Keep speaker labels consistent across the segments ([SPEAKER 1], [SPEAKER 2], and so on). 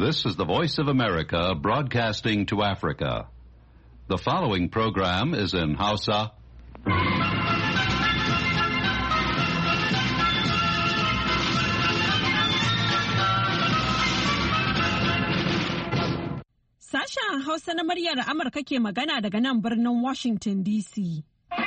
[SPEAKER 1] This is the Voice of America broadcasting to Africa. The following program is in Hausa.
[SPEAKER 2] Sashen Hausa na muryar Amurka ke magana daga nan birnin Washington DC.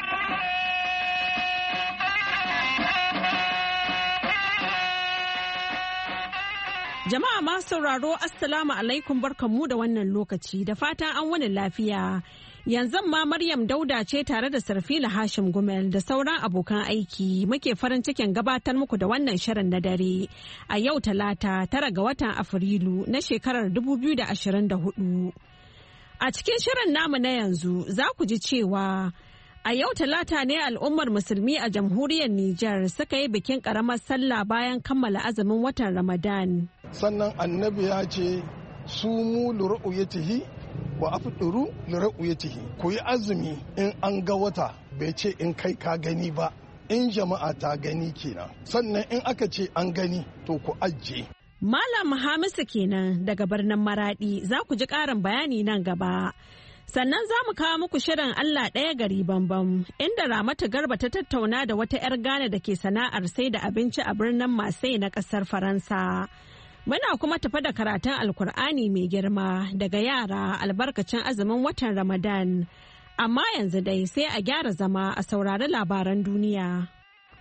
[SPEAKER 2] Jama'a masu sauraro Assalamu alaikum barkanmu da wannan lokaci da fatan an wani lafiya. Yanzu ma Maryam Dauda ce tare da Sarfila Hashim Gumel da sauran abokan aiki muke farin cikin gabatar muku da wannan shirin na dare a yau Talata 9 ga watan Afrilu na shekarar 2024. A cikin shirin namu na yanzu za ku ji cewa a yau Talata ne al'ummar musulmi a jamhuriyar Nijar suka yi bikin karamar sallah bayan kammala azumin watan Ramadan.
[SPEAKER 3] Sannan annabi ya ce su mu lur'uyatihi wa afduru lur'uyatihi, ku yi azumi in an ga wata, bai ce in kai ka gani ba, in jama'a ta gani kenan. Sannan in aka ce an gani to ku ajiye.
[SPEAKER 2] Malam Hamisu kenan daga birnin Maradi, za ku ji ƙarin bayani nan gaba. Sannan za mu kawo muku shirin Allah ɗaya gari bambam, inda Ramatu Garba ta tattauna da wata 'yar Ghana da ke sana'ar sai da abinci a birnin Marseille na ƙasar Faransa. Muna kuma tafa da karatun Alkur'ani mai girma daga yara albarkacin azumin watan Ramadan. Amma yanzu dai sai a gyara zama a saurari labaran duniya.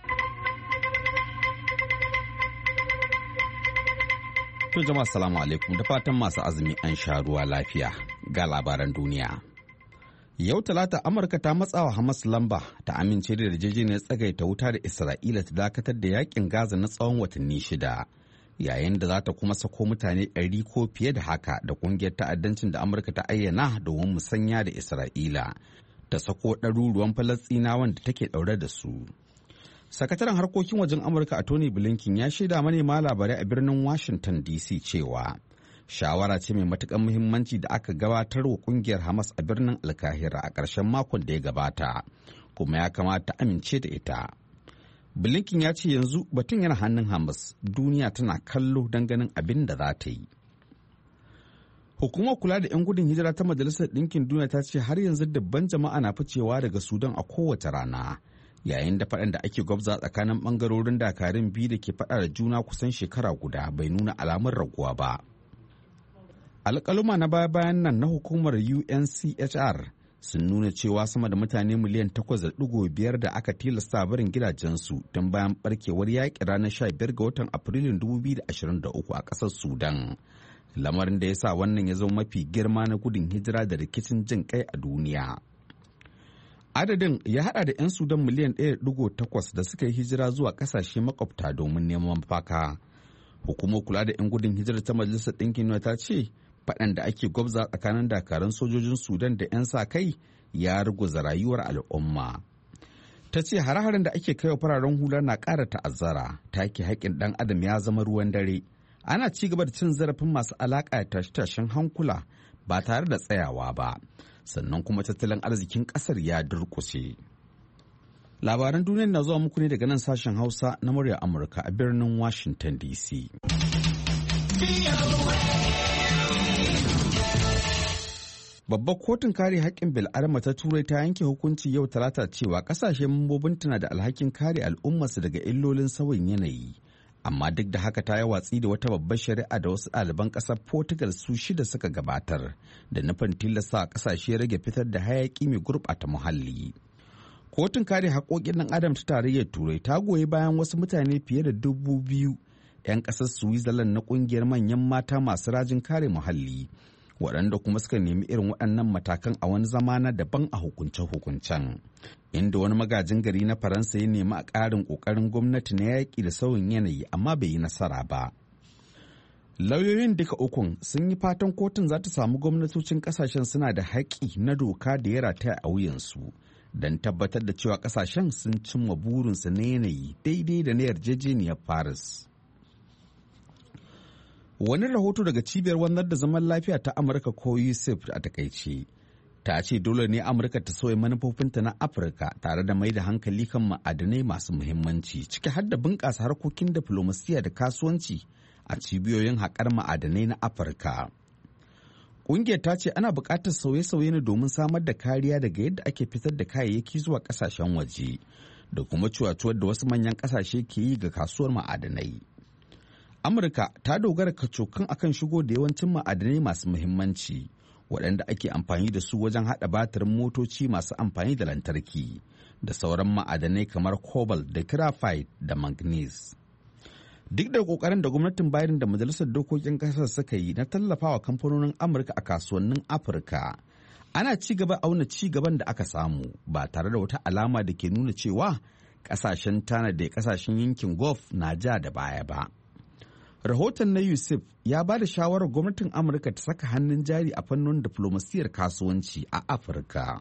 [SPEAKER 4] To jama'a salamu alaikum da fatan masu azumi an sha ruwa lafiya ga labaran duniya. Yau Talata Amurka ta matsawa Hamas lamba ta amince da yarjejeniyar tsagaita wuta da Isra'ila ta dakatar da yakin Gaza na tsawon watanni 6. Yayin da za ta kuma sako mutane 100 ko fiye da haka da kungiyar ta'addancin da Amurka ta ayyana domin musanya da Isra'ila ta sako ɗaruruwan Falastinawan da take ɗaure da su. Sakataren harkokin wajen Amurka a Tony Blinken ya shaida manema labarai a birnin Washington DC cewa shawara ce mai matuƙar muhimmanci da aka gabatar wa kungiyar Hamas a birnin Alkahira a ƙarshen makon da ya gabata, kuma ya kamata amince da ita. Blinken ya ce yanzu batun yana hannun Hamas, duniya tana kallo don ganin abin da za ta yi. Hukumar kula da 'yan gudun hijira ta Majalisar Ɗinkin Duniya ta ce har yanzu dabban jama'a na ficewa daga Sudan a kowace rana, yayin da faɗan da ake gwabza tsakanin ɓangarorin dakarun biyu da ke faɗa da juna kusan shekara guda bai nuna alamun raguwa ba. Alƙaluma na baya-bayan nan na hukumar UNHCR sun nuna cewa sama da mutane miliyan 8.5 da aka tilasta barin gidajensu tun bayan barkewar yaƙi ranar 15 ga watan Afrilun 2023 a ƙasar Sudan. Lamarin da ya sa wannan ya zama mafi girma na gudun hijira da rikicin jin kai a duniya. Adadin ya hada da 'yan Sudan miliyan 1.8 da suka yi hijira zuwa ƙasashe makwabta domin neman mafaka. Hukumar kula da 'yan gudun hijira ta Majalisar Ɗinkin Duniya ta ce faɗan da ake gwabza tsakanin dakarun sojojin Sudan da 'yan sa-kai ya ruguza rayuwar al'umma. Ta ce hare-haren da ake kaiwa fararen hula na ƙara ta'azzara, take haƙƙin ɗan adam ya zama ruwan dare. Ana ci gaba da cin zarafin masu alaƙa da tashe-tashen hankula ba tare da tsayawa ba, sannan kuma tattalin arzikin ƙasar ya durƙushe. Labaran duniya na zuwa muku ne daga nan sashen Hausa na muryar Amurka a birnin Washington DC. Babbar kotun kare haƙƙin bil'adama ta Turai ta yanke hukunci yau Talata cewa ƙasashen mambobinta na da alhakin kare al'ummarsu daga illolin sauyin yanayi. Amma duk da haka ta yi watsi da wata babbar shari'a da wasu ɗaliban ƙasar Portugal su 6 suka gabatar da nufin tilasta ƙasashe rage fitar da hayaƙi mai gurɓata muhalli. Kotun kare haƙoƙin ɗan adam ta tarayyar Turai ta goyi bayan wasu mutane fiye da 2,000 'yan ƙasar Switzerland na ƙungiyar manyan mata masu rajin kare muhalli, waɗanda kuma suka nemi irin waɗannan matakan a wani zama na daban a hukunce-hukuncen, inda wani magajin gari na Faransa ya nemi a ƙarin ƙoƙarin gwamnati na yaƙi da sauyin yanayi amma bai yi nasara ba. Lauyoyin duka ukun sun yi fatan kotun za ta samu gwamnatocin ƙasashen suna da haƙƙi na doka da ya rataya a wuyansu don tabbatar da cewa ƙasashen sun cimma burinsu na yanayi daidai da na yarjejeniyar Paris. Wani rahoto daga cibiyar wanzar da zaman lafiya ta Amurka ko USAID a takaice ta ce dole ne Amurka ta sauya manufofinta na Afirka tare da mai da hankali kan ma'adanai masu muhimmanci ciki har da bunƙasa harkokin diflomasiyya da kasuwanci a cibiyoyin haƙar ma'adanai na Afirka. Ƙungiyar ta ce ana buƙatar sauye-sauye ne domin samar da kariya daga yadda ake fitar da kayayyaki zuwa ƙasashen waje da kuma cuwacuwar da wasu manyan ƙasashe ke yi ga kasuwar ma'adanai. Amurka ta dogara kacokan akan shigo da yawancin ma'adanai masu muhimmanci waɗanda ake amfani da su wajen haɗa batirin motoci masu amfani da lantarki da sauran ma'adanai kamar cobalt da graphite da manganese. Duk da ƙoƙarin da gwamnatin Biden da majalisar dokokin ƙasar suka yi na tallafawa kamfanonin Amurka a kasuwannin Afirka, ana ci gaba auna ci gaban da aka samu ba tare da wata alama da ke nuna cewa ƙasashen Tana da ƙasashen yankin Gulf na ja da baya ba. Rahoton na Yusuf ya ba da shawarar gwamnatin Amurka ta saka hannun jari a fannin diflomasiyyar kasuwanci a Afirka.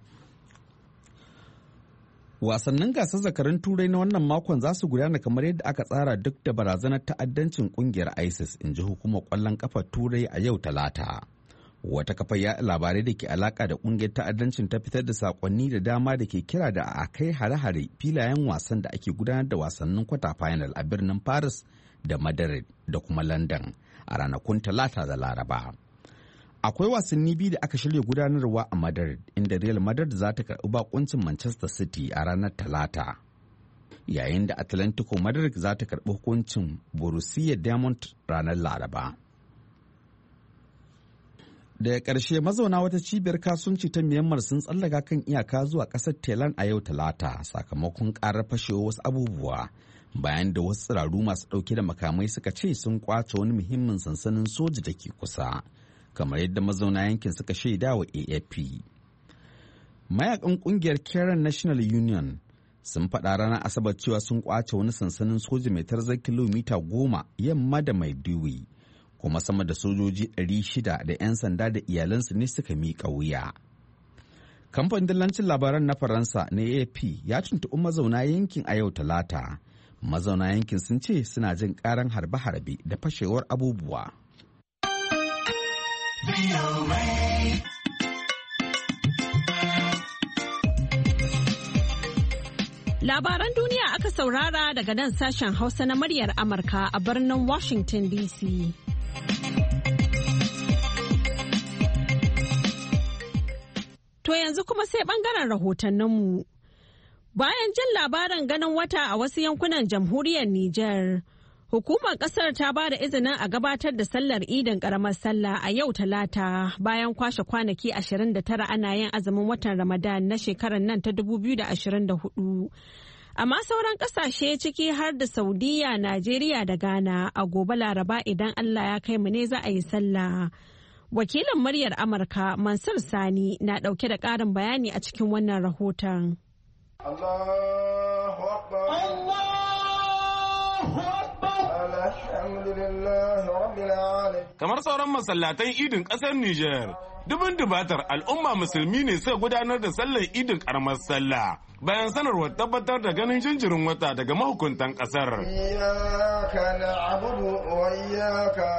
[SPEAKER 4] Wasannin gasar zakarun turai na wannan makon za su gudana kamar yadda aka tsara duk da barazanar ta'addancin kungiyar ISIS, in ji hukumar kwallon kafar turai a yau Talata. Wata kafar ya labarai da ke alaka da kungiyar ta'addancin ta fitar da sakonni da dama da ke kira da a kai hare-hare filayen wasan da ake gudanar da wasannin kwata final a birnin Paris da Madrid da kuma London a ranakun Talata da Laraba. Akwai wasanni biyu da aka shirya gudanarwa a Madrid, inda Real Madrid za ta karɓi bakuncin Manchester City a ranar Talata, yayin da Atlantico Madrid za ta karɓi hukuncin Borussia Dortmund ranar Laraba. Daga ƙarshe, mazauna wata cibiyar kasuwanci ta Myanmar sun tsallaka kan iyaka zuwa ƙasar Thailand a yau Talata sakamakon ƙarar fashewa wasu abubuwa, bayan da wasu tsiraru masu ɗauke da makamai suka ce sun kwace wani muhimmin sansanin soja da ke kusa, kamar yadda mazauna yankin suka shaida wa AFP. Mayakan kungiyar Karen National Union sun faɗa ranar Asabar cewa sun kwace wani sansanin soja mai tarzar kilomita 10 yamma da Maiduguri, kuma sama da sojoji 600 da 'yan sanda da iyalansu ne suka miƙa wuya. Kamfanin dillancin labaran na Faransa na AFP ya tuntuɓi mazauna yankin a yau Talata. Mazauna yankin sun ce suna jin ƙaran harbe-harbe da fashewar abubuwa.
[SPEAKER 2] Labaran duniya aka saurara daga nan sashen Hausa na muryar Amurka a birnin Washington DC. To yanzu kuma sai bangaren rahotanninmu. Bayan jin labarin ganin wata a wasu yankunan jamhuriyar Nijar, hukumar kasar ta ba da izinin a gabatar da sallar idin karamar sallah a yau Talata bayan kwashe kwanaki 29 ana yin azumin watan Ramadan na shekarar nan ta 2024. Amma sauran kasashe ciki har da Saudiya, Najeriya da Ghana a gobe Laraba idan Allah ya kai mu ne za a yi sallah. Wakilin muryar Amurka Mansur Sani na dauke da ƙarin bayani a cikin wannan rahoton.
[SPEAKER 3] Allahu Akbar. Allahu Akbar. Alhamdulillahi Rabbil Alamin.
[SPEAKER 5] Kamar sauran masallatan idin ƙasar Nijar, dubin dubatar al'umma musulmi ne suka gudanar da sallar idin karamar sallah bayan sanarwar tabbatar da ganin jinjirin wata daga mahukuntan ƙasar.
[SPEAKER 3] Iyyaka na'budu wa iyyaka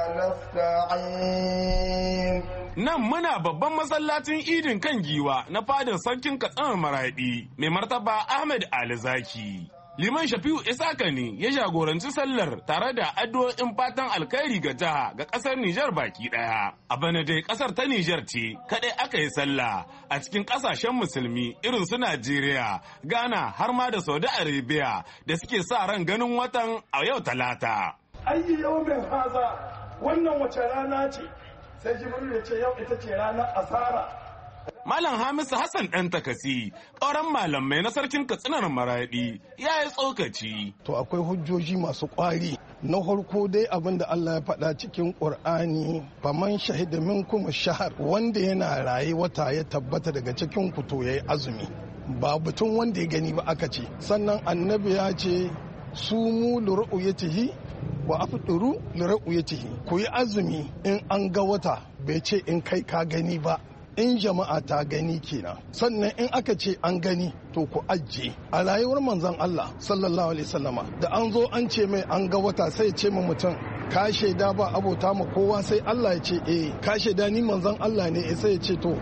[SPEAKER 3] nasta'in.
[SPEAKER 5] Nan muna babban masallacin idin kan giwa na fadar sarkin Katsina Maraɗi, mai martaba Ahmed Ali Zaki. Liman Shafi'u Isaka ne ya jagoranci sallar tare da addu'o'in fatan alkhairi ga jiha ga ƙasar Nijar baki ɗaya. A bana dai ƙasar ta Nijar ce kaɗai aka yi sallah a cikin ƙasashen musulmi irin su Najeriya, Ghana har ma da Saudi Arabia da suke sa ran ganin watan a yau Talata.
[SPEAKER 3] Ayyi yau mai haza, wannan wace rana ce? Sai Jibril ya ce yau ita ce ranar asara.
[SPEAKER 5] Malam Hamisu Hassan ɗan takasi, ƙauren malamai na sarkin Katsinar Maraɗi, ya yi tsokaci.
[SPEAKER 3] To akwai hujjoji masu ƙwari. Na farko dai abin da Allah ya faɗa cikin Ƙur'ani, faman shahida minkum shahar, wanda yana raye wata ya tabbata daga cikin ku to yayi azumi. Ba batun wanda ya gani ba aka ce. Sannan annabi ya ce sumu li ru'yatihi wa afṭiru li ru'yatihi. Ku yi azumi in an ga wata, bai ce in kai ka gani ba. In jama'a ta gani kenan, sannan in aka ce an gani to ku ajiye. A rayuwar manzon Allah sallallahu alaihi wasallama da an zo an ce mai an ga wata sai ce ma mutum ka shaida ba abota ma kowa, sai Allah ya ce ka shaida ni manzon Allah ne, sai ya ce to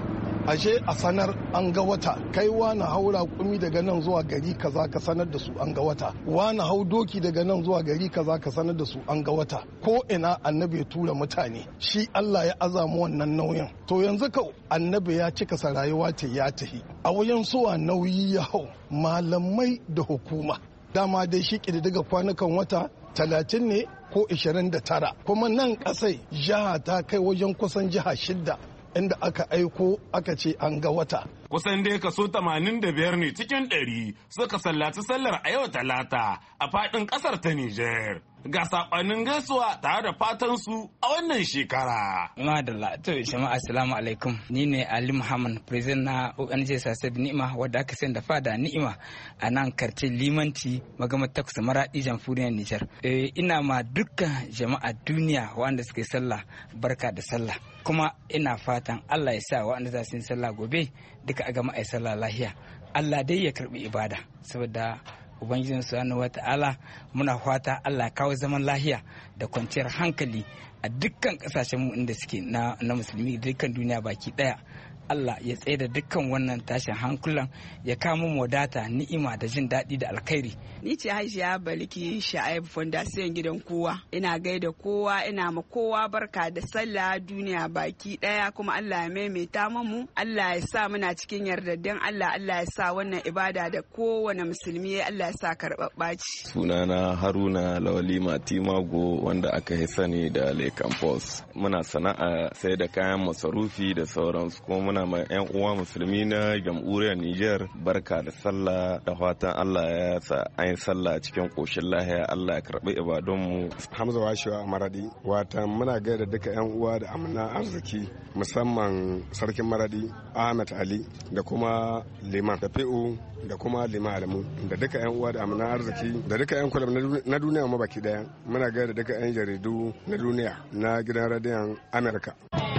[SPEAKER 3] ashe a sanar an ga wata, kai wani haura kumi daga nan zuwa gari kaza ka sanar da su an ga wata, wani hau doki daga nan zuwa gari kaza ka sanar da su an ga wata. Ko ina annabi ya tura mutane, shi Allah ya azamu wannan nauyin. To yanzu ka annabi ya cika sa rayuwa ce ya tahi, a wajen suwa nauyi ya hau malamai da hukuma. Dama dai shi ƙididdiga kwanukan wata 30 ne ko 29, kuma nan ƙasai jiha ta kai wajen kusan jiha 6 inda aka aiko aka ce an ga wata.
[SPEAKER 5] Kusan dai kaso 85 ne cikin 100 suka sallaci sallar a yau Talata a faɗin ƙasar ta Nijar. Ga saƙonnin gaisuwa tare da fatan su a wannan shekara.
[SPEAKER 6] Madalla, to jama'a assalamu alaikum. Ni ne Ali Muhammad, president na ONG Sasad Ni'ima wadda aka sayar da fada Ni'ima a nan karce Limanci magamar takwas Maraɗi Jamhuriyar Nijar. Ina ma dukkan jama'a duniya waɗanda suke sallah barka da sallah. Kuma ina fatan Allah ya sa waɗanda za su yi sallah gobe duka a gama a yi sallah lahiya. Allah dai ya karɓi ibada saboda Ubangijin Subhanahu wata'ala muna fata Allah kawo zaman lahiya da kwanciyar hankali a dukkan kasashen mu inda suke na musulmi dukkan duniya baki daya. Allah ya tsaye da dukkan wannan tashin hankulan ya kama wadata ni'ima da jin daɗi da alkhairi.
[SPEAKER 7] Ni ce Hajiya Balki Sha'ib Fondasiyon gidan kowa. Ina gaida kowa, ina ma kowa barka da sallah duniya baki ɗaya kuma Allah ya maimaita mu. Allah ya sa muna cikin yardadden Allah ya sa wannan ibada da kowane musulmi Allah ya sa karɓaɓɓaci.
[SPEAKER 8] Sunana Haruna Lawali Matimago wanda aka yi sani da Lekan Post. Muna sana'a sai da kayan masarufi da sauransu kuma muna ma 'yan uwa musulmi na jamhuriyar Nijar barka da sallah da fatan Allah ya sa an yi sallah cikin koshin lahiya Allah ya karbi ibadunmu.
[SPEAKER 9] Hamza Washiwa Maradi watan muna gaida duka 'yan uwa da amina arziki musamman sarkin Maradi Ahmed Ali da kuma Liman Tafi'u da kuma Liman Alamu da duka 'yan uwa da amina arziki da duka 'yan kulab na duniya ma baki daya muna gaida duka 'yan jaridu na duniya na gidan radiyon Amerika.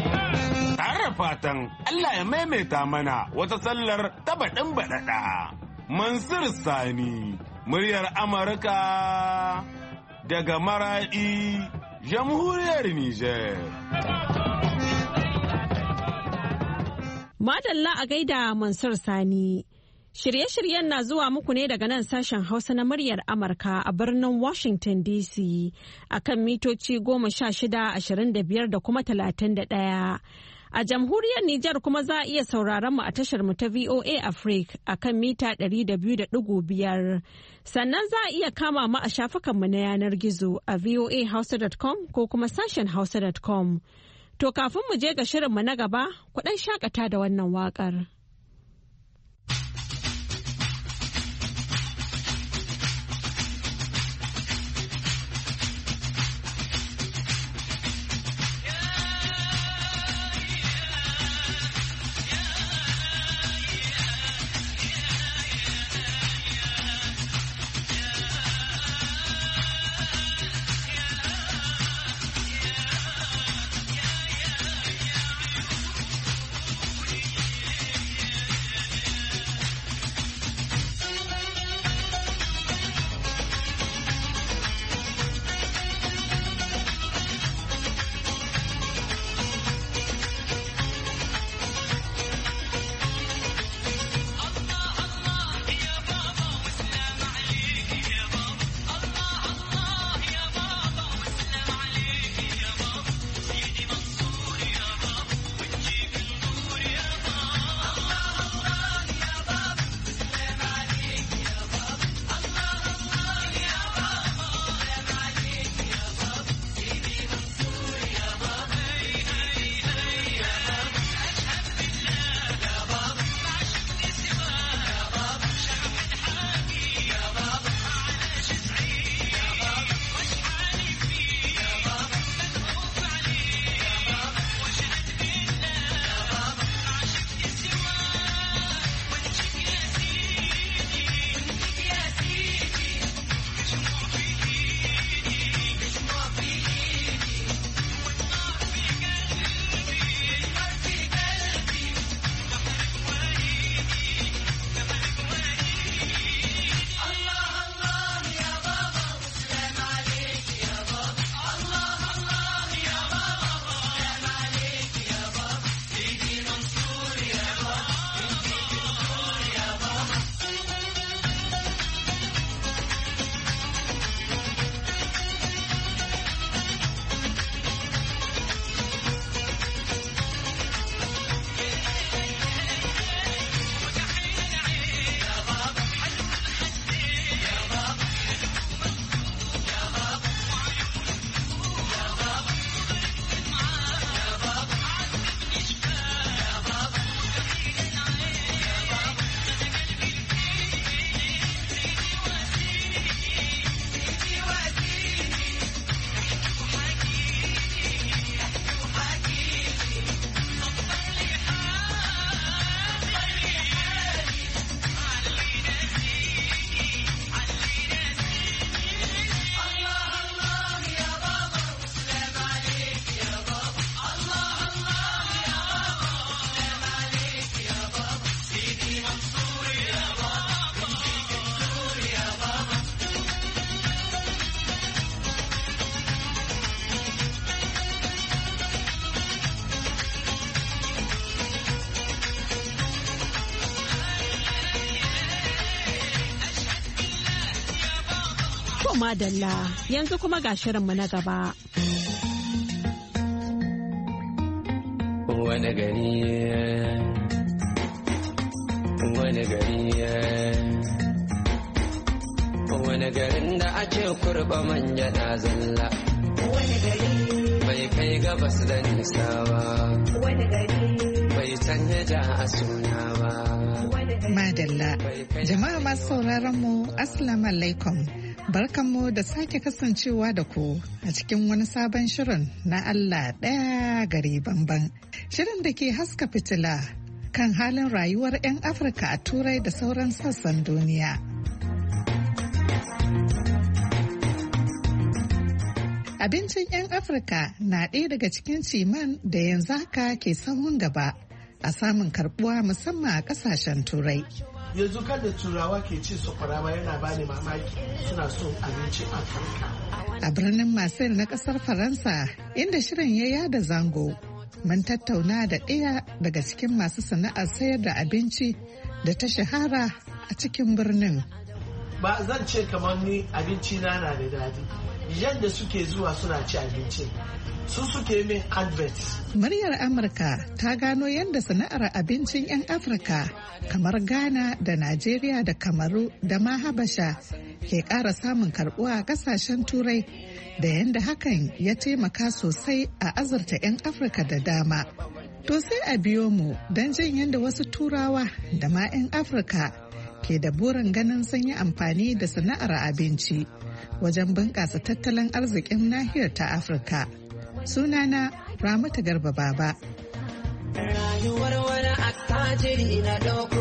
[SPEAKER 5] Tare fatan Allah ya maimaita mana wata sallar ta baɗin baɗaɗa. Mansur Sani, muryar Amurka daga Maraɗi, Jamhuriyar Nijar.
[SPEAKER 2] Madalla a gaida Mansur Sani. Shirye-shiryen na zuwa muku ne daga nan sashen Hausa na muryar Amurka a birnin Washington DC a kan mitoci 16-25 da kuma 31. A jamhuriyar Nijar kuma za a iya sauraron mu a tashar mu ta VOA Africa a kan mita 200.5. Sannan za a iya kama mu a shafukanmu na yanar gizo a voahausa.com ko kuma sashen hausa.com. To kafin mu je ga shirinmu na gaba, ku ɗan shakata da wannan waƙar. madalla yanzu kuma ga shirinmu na gaba.
[SPEAKER 10] Wani garin da ake kurba manja na zalla. Wani gari bai kai gabas da nisa ba. Wani gari bai canja ja a suna ba.
[SPEAKER 11] Madalla, jama'a masu sauraron mu assalamu alaikum. Barkanmu da sake kasancewa da ku a cikin wani sabon shirin na Allah ɗaya gari banban. Shirin da ke haska fitila kan halin rayuwar 'yan Afirka a Turai da sauran sassan duniya. Abincin 'yan Afirka na ɗaya daga cikin ciman da yanzu haka ke sahun gaba a samun karbuwa musamman a ƙasashen Turai.
[SPEAKER 12] Yanzu kan da Turawa ke ci sakwara ma yana bani mamaki, suna son abincin Afirka.
[SPEAKER 11] A birnin Marseille na ƙasar Faransa inda shirin ya yada zango, mun tattauna da ɗaya daga cikin masu sana'ar sayar da abinci da ta shahara a cikin birnin.
[SPEAKER 12] Ba zan ce kamar ni abinci na da daɗi. Yadda suke zuwa suna ci abinci, su suke min advert.
[SPEAKER 11] Muryar Amurka ta gano yadda sana'ar abincin 'yan Afirka kamar Ghana da Najeriya da Kamaru da ma Habasha ke ƙara samun karɓuwa a ƙasashen Turai da yadda hakan ya taimaka sosai a azurta 'yan Afirka da dama. To sai a biyo mu don jin yadda wasu Turawa da ma 'yan Afirka ke da burin ganin sun yi amfani da sana'ar abinci wajen bunƙasa tattalin arzikin nahiyar ta Afirka. Sunana Ramatu Garba Baba.
[SPEAKER 10] Rayuwar wani attajiri na ɗauko,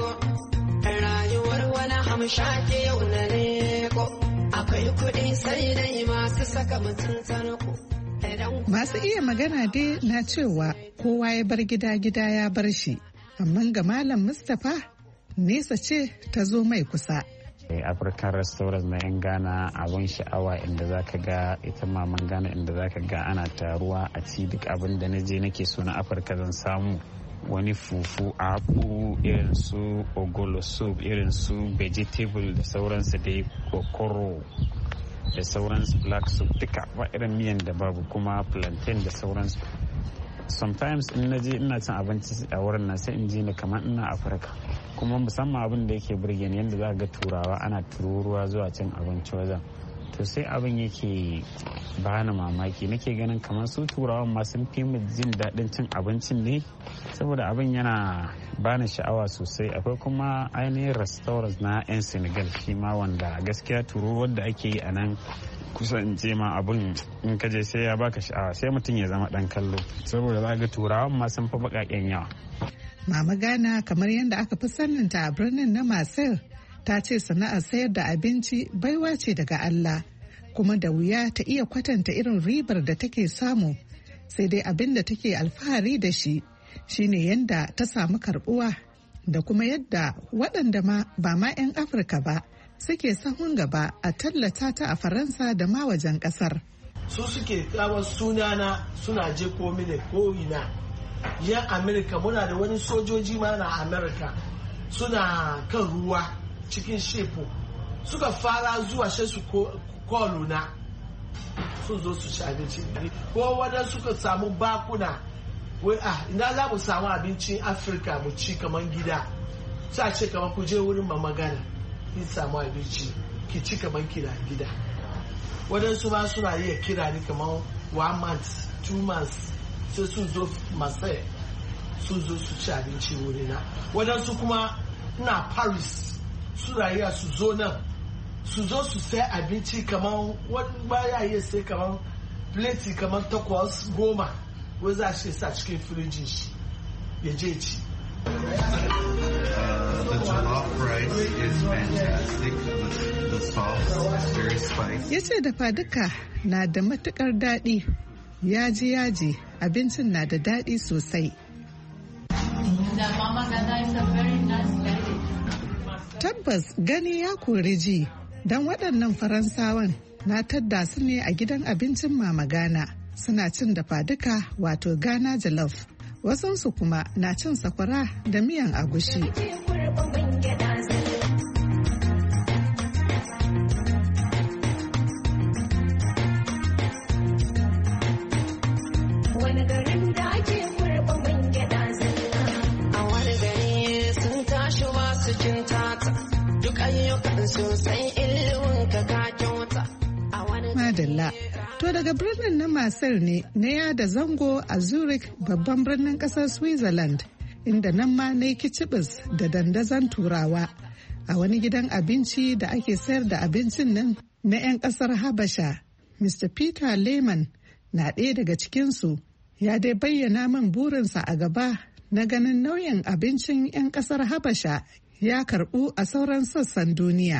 [SPEAKER 10] rayuwar wani hamshaki yau na leko, akwai kuɗi sai dai masu saka mutum tarko.
[SPEAKER 11] Masu iya magana dai na cewa kowa ya bar gida ya bar shi, amma ga Malam Mustapha nesa ce ta zo mai kusa.
[SPEAKER 13] African restaurant na 'yan Ghana abun sha'awa inda zaka ga ita maman Ghana inda zaka ga ana taruwa a ci duk abin da na je nake so na Afirka zan samu, wani fufu, apu, irin su ogolo soup, irin su vegetable da sauransu da kokoro da sauransu, black soup, duka ba irin miyan da babu, kuma plantain da sauransu. Sometimes in na je ina cin abinci a wurin nan sai in ji ni kamar ina Afirka, kuma musamman abin da yake burge ni yadda za ga Turawa ana tururuwa zuwa cin abinci wajen, to sai abin yake bani mamaki, nake ganin kamar su Turawan ma sun fi mu jin daɗin cin abincin ne, saboda abin yana bani sha'awa sosai. Akwai kuma ainihin restaurants na 'yan Senegal shi ma wanda gaskiya tururuwar da ake yi a nan kusan ce ma abin in ka je sai ya baka sha'awa, sai mutum ya zama dan kallo, saboda za ga Turawan ma sun fi baƙaƙen yawa.
[SPEAKER 11] Mama Ghana, kamar yadda aka fi saninta a birnin na Marseille, ta ce sana'ar sayar da abinci baiwa ce daga Allah, kuma da wuya ta iya kwatanta irin ribar da take samu, sai dai abin da take alfahari da shi shine yadda ta samu karbuwa da kuma yadda waɗanda ma ba ma 'yan Afirka ba suke sahun gaba a tallata ta a Faransa da ma wajen ƙasar.
[SPEAKER 12] Su suke kawo sunana suna je ko mini ko ina. Yan Amerika, muna da wani sojoji ma na Amerika suna kan ruwa cikin shefu, suka fara zuwa sai su koluna sun zo su ci abinci, ko wadda suka samu bakuna wai ina za mu samu abincin Afirka mu ci kamar gida, sa ce kamar ku je wurin Mama Ghana kin samu abinci ki ci kamar kira gida. Wadansu ma suna iya kira ni kamar 1 month 2 months sai sun zo Marseille sun zo su ci abinci wurina. Wadansu kuma na Paris suna iya su zo nan su zo su sai abinci kamar wani baya iya sai kamar plate kamar 8 10 wai za shi sa cikin firijin shi ya je ci.
[SPEAKER 11] Ya ce dafa duka na da matukar daɗi, yaji abincin na da daɗi sosai. Tabbas gani ya kori ji, don waɗannan Faransawan na tadda su ne a gidan abincin Mama Ghana, suna cin dafa duka wato Ghana jollof. Wasansu kuma na cin sakwara da miyan agushi.
[SPEAKER 10] sosai ilimin ka kyauta.
[SPEAKER 11] Madalla. To daga birnin na Masar ne na yada zango a Zurich babban birnin kasar Switzerland, inda nan ma na yi kicibis da dandazon turawa a wani gidan abinci da ake sayar da abincin nan na 'yan kasar Habasha. Mr. Peter Lehman na ɗaya daga cikinsu, ya dai bayyana min burinsa a gaba na ganin nauyin abincin 'yan kasar Habasha ya karbu a sauran sassan duniya.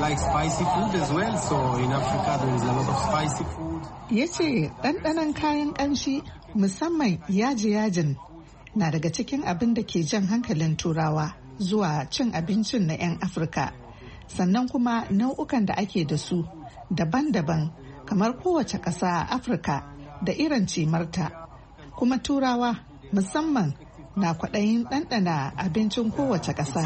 [SPEAKER 11] Ya ce ɗanɗanon kayan ƙanshi musamman yaji-yajin na daga cikin abin da ke jan hankalin turawa zuwa cin abincin na 'yan Afirka. Sannan kuma nau'ukan da ake da su daban-daban kamar kowace ƙasa a Afirka da irin cimarta. Kuma turawa musamman na kwaɗayin ɗanɗana abincin kowace ƙasa.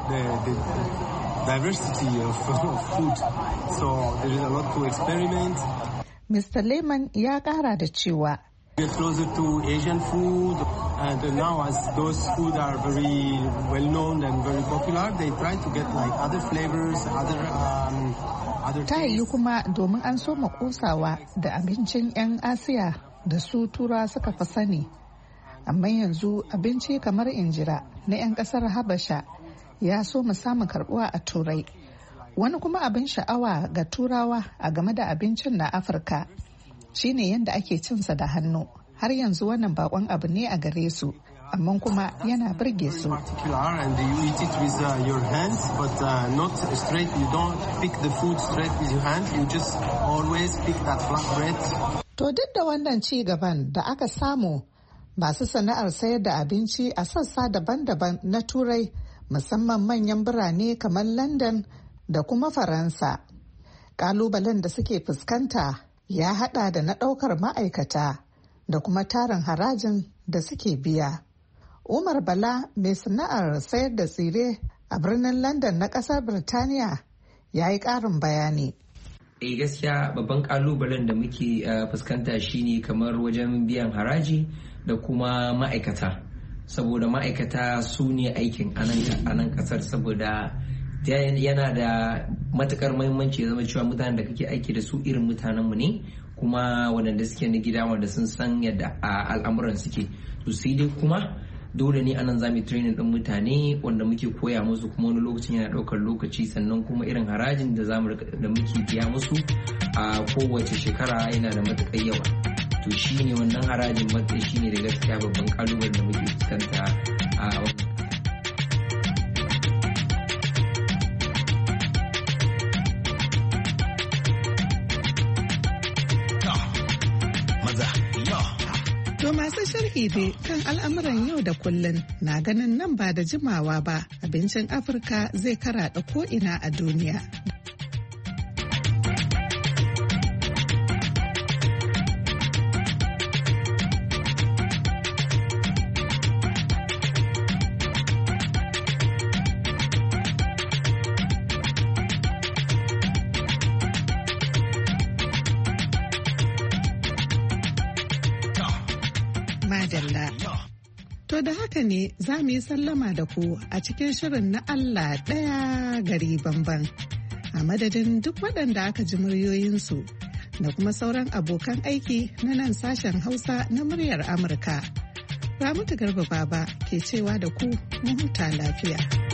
[SPEAKER 11] Mr. Lehman ya ƙara da cewa ta yiwu kuma domin an so makosawa da abincin 'yan Asiya da su tura suka fi sani. Amma yanzu abinci kamar injira na 'yan kasar Habasha ya so mu samu karbuwa a Turai. Wani kuma abin sha'awa ga turawa a game da abincin na Afirka shine yadda ake cinsa da hannu. Har yanzu wannan bakon abu ne a gare su, amma kuma yana burge su. To duk da wannan ci gaban da aka samu, masu sana'ar sayar da abinci a sassa daban-daban na Turai, musamman manyan birane kamar London da kuma Faransa, kalubalen da suke fuskanta ya hada da na daukar ma'aikata da kuma tarin harajin da suke biya. Umar Bala, mai sana'ar sayar da tsire a birnin London na kasar Birtaniya, ya yi karin bayani.
[SPEAKER 14] Gaskiya babban kalubalen da muke fuskanta shine kamar wajen biyan haraji da kuma ma'aikata, saboda ma'aikata su ne aikin a nan kasar, saboda yana da matukar muhimmanci zama cewa mutanen da kake aiki da su irin mutanenmu ne, kuma waɗanda suke na gida wanda sun san yadda al'amuran suke. To sai dai kuma dole ne anan zamu training din mutane wanda muke koya musu, kuma wani lokacin yana ɗaukar lokaci, sannan kuma irin harajin da muke biya musu a kowace shekara yana da matukar yawa. To shi ne wannan harajin matsayi shi ne da gaskiya babban kalubalen da muke fuskanta a wannan.
[SPEAKER 11] To masu sharhi dai kan al'amuran yau da kullun na ganin nan ba da jimawa ba abincin Afirka zai karaɗa ko'ina a duniya. Madalla. To da haka ne za mu yi sallama da ku a cikin shirin na Allah ɗaya gari bamban. A madadin duk waɗanda aka ji muryoyinsu da kuma sauran abokan aiki na nan sashen Hausa na muryar Amurka. Ramatu Garba Baba ke cewa da ku mu huta lafiya.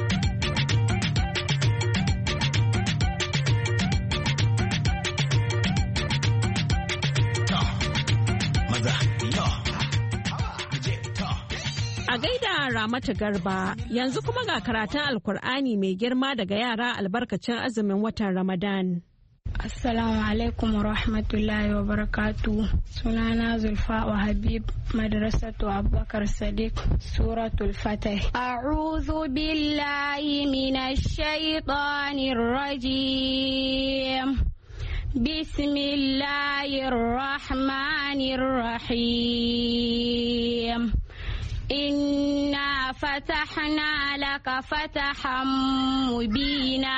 [SPEAKER 2] A gaida Ramatu Garba, yanzu kuma ga karatun Alkur'ani mai girma daga yara albarkacin azumin watan Ramadan.
[SPEAKER 15] Assalamu alaikum wa rahmatullahi wa barakatu. Sunana Zulfa wa Habib, Madrasatu Abubakar Sadiq, Suratul Fatih. A'udhu billahi minash shaitanir rajim. Bismillahir rahmanir rahim. إنا فتحنا لك فتحا مبينا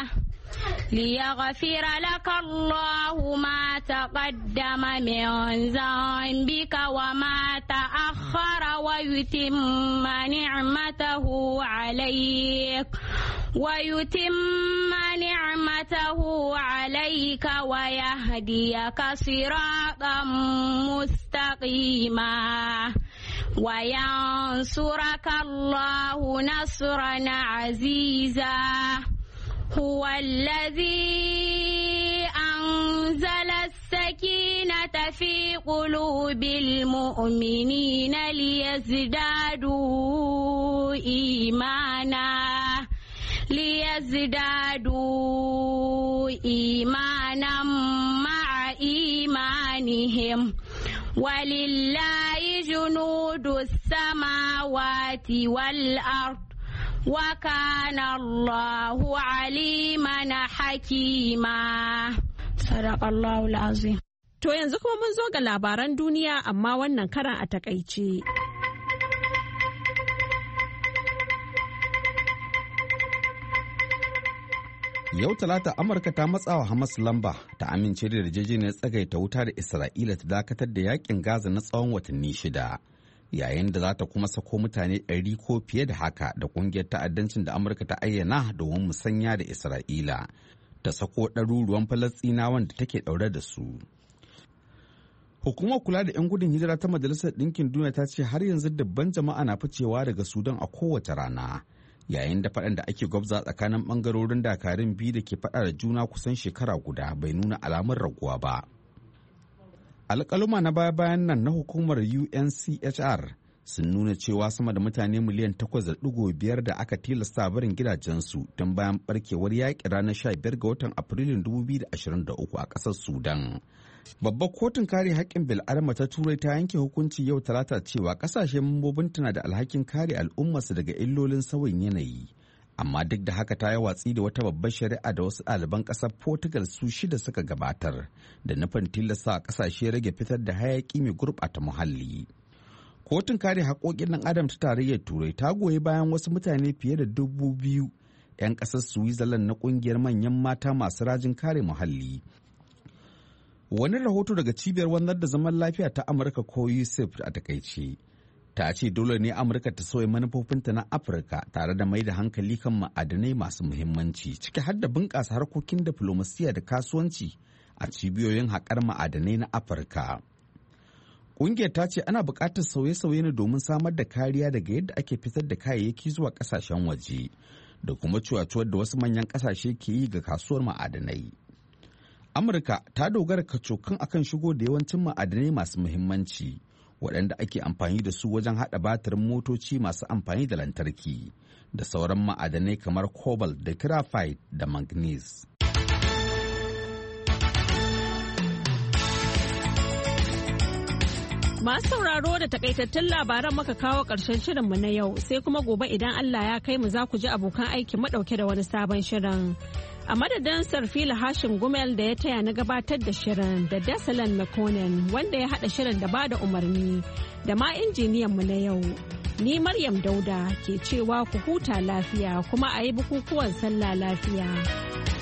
[SPEAKER 15] ليغفر لك الله ما تقدم من ذنبك وما تأخر ويتم نعمته عليك ويتم نعمته عليك ويهديك صراطا مستقيما وينصرك الله نصرا عزيزا هو الذي أنزل السكينة في قلوب المؤمنين ليزدادوا إيمانا مع إيمانهم ولله جنود السماوات والأرض وكان الله عليما حكيما صدق الله العظيم.
[SPEAKER 2] To yanzu kuma mun zo ga labaran duniya amma wannan karan a takaice.
[SPEAKER 4] Yau Talata Amurka ta matsawa Hamas lamba ta amince da yarjejeniyar tsagaita wuta da Isra'ila ta dakatar da yakin Gaza na tsawon watanni 6, yayin da za ta kuma sako mutane 100 ko fiye da haka da kungiyar ta'addancin da Amurka ta ayyana domin musanya da Isra'ila ta sako ɗaruruwan Falasɗinawan da take ɗaure da su. Hukumar kula da 'yan gudun hijira ta Majalisar Ɗinkin Duniya ta ce har yanzu dabban jama'a na ficewa daga Sudan a kowace rana. Yayin da faɗan da ake gwabza tsakanin ɓangarorin dakarun biyu da ke faɗa da juna kusan shekara guda bai nuna alamun raguwa ba. Alƙaluma na baya-bayan nan na hukumar UNHCR sun nuna cewa sama da mutane miliyan 8.5 da aka tilasta barin gidajensu tun bayan barkewar yaƙi ranar 15 ga watan Afrilun 2023 a ƙasar Sudan. Babbar kotun kare haƙƙin bil'adama ta Turai ta yanke hukunci yau Talata cewa ƙasashen mambobinta na da alhakin kare al'ummarsu daga illolin sauyin yanayi. Amma duk da haka ta yi watsi da wata babbar shari'a da wasu ɗaliban ƙasar Portugal su 6 suka gabatar da nufin tilasta a ƙasashe rage fitar da hayaƙi mai gurɓata muhalli. Kotun kare haƙoƙin ɗan adam ta tarayyar Turai ta goyi bayan wasu mutane fiye da 2,000 'yan ƙasar Switzerland na ƙungiyar manyan mata masu rajin kare muhalli. Wani rahoto daga cibiyar wanzar da zaman lafiya ta Amurka ko USAID a takaice ta ce dole ne Amurka ta sauya manufofinta na Afirka tare da mai da hankali kan ma'adanai masu muhimmanci ciki har da bunƙasa harkokin diflomasiyya da kasuwanci a cibiyoyin haƙar ma'adanai na Afirka. Ƙungiyar ta ce ana buƙatar sauye-sauye ne domin samar da kariya daga yadda ake fitar da kayayyaki zuwa ƙasashen waje da kuma cuwacuwar da wasu manyan ƙasashe ke yi ga kasuwar ma'adanai. Amurka ta dogara kacokan akan shigo da yawancin ma'adanai masu muhimmanci waɗanda ake amfani da su wajen haɗa batirin motoci masu amfani da lantarki da sauran ma'adanai kamar cobalt da graphite da manganese.
[SPEAKER 2] Masu sauraro da takaitattun labaran muka kawo ƙarshen shirinmu na yau sai kuma gobe idan Allah ya kai mu za ku ji abokan aiki madauke da wani sabon shirin. A madadin Sarfila Hashim Gumel da ya taya na gabatar da shirin da Dasalan McConan wanda ya haɗa shirin da ba da umarni da ma injiniyan mu na yau. Ni Maryam Dauda ke cewa ku huta lafiya kuma a yi bukukuwan sallah lafiya.